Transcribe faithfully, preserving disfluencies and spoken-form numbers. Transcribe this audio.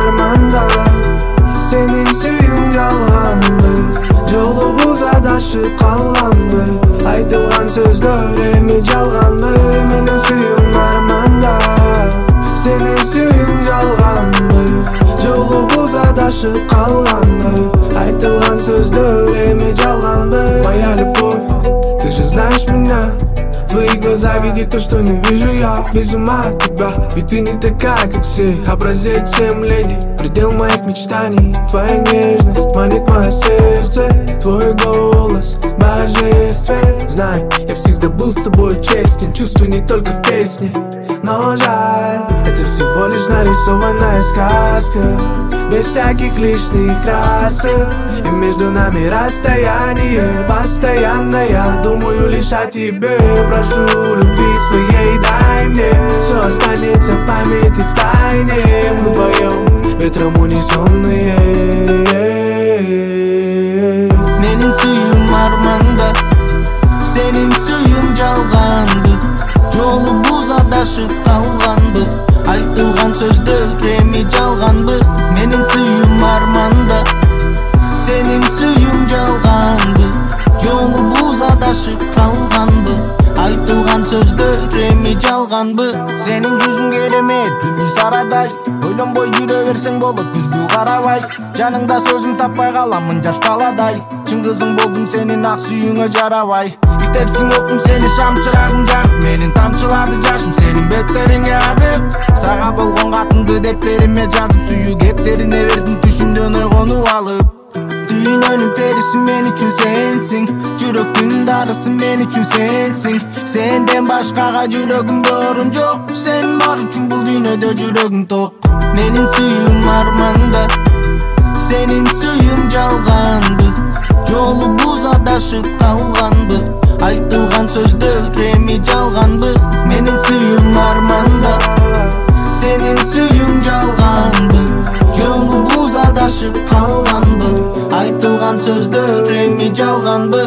armanda. Senin suyun жалганбы, жолубуз адашып калганбы, айтылган сөздөр эми жалганбы. Менин сүйүм арманда, сенин сүйүң жалганбы, жолубуз адашып калганбы, айтылган сөздөр эми жалганбы. Моя любовь, ты же знаешь меня. Твои глаза видят то, что не вижу я. Без ума от тебя, ведь ты не такая, как все. Образец всем леди, предел моих мечтаний. Твоя нежность манит мое сердце, твой голос божествен. Знай, я всегда был с тобой честен, чувствую не только в песне. Но жаль, это всего лишь нарисованная сказка, без всяких лишних красок. И между нами расстояние постоянное. Думаю лишь о тебе, прошу любви своей дай мне. Все останется в памяти в тайне. Мы вдвоем ветром унесенные. Менин сүйүм арманда, сенин сүйүң жалганды, жолубуз адашып калганбы, айтылган сөздөр эми жалганбы. Менин сүйүм арманда, сенин сүйүң жалганды, жолубуз адашып калганбы, айтылган сөздөр эми жалганбы. Сенин жүзүң керемет, бүлбүл сарадай, ойлонбой жүрө берсең болот күзгү карабай. Жаныңда сөзүм таппай каламын жаш баладай, чын кызың болдум сенин ак сүйүңө жарабай. Күтепсиң октум сени шам чырагың жагып, менин тамчылады жашым сенин беттериңе агып. Сага болгон катымды дептериме жазып, сүйүү кептерине бердим түшүмдөн ойгонуп алып. Дүйнөнүн периси мен үчүн сенсиң, жүрөктүн дарысы мен үчүн сенсиң. Сенден башкага жүрөгүмдө орун жок, сен бар үчүн бул дүйнөдө жүрөгүм ток. Менин сүйүм арманда, сенин сүйүң жалганды, жолубуз адашып калганбы, айтылган сөздөр эми жалганбы. Менин сүйүм арманда, сенин сүйүң жалганбы, жолубуз адашып калганбы, айтылган сөздөр эми жалганбы.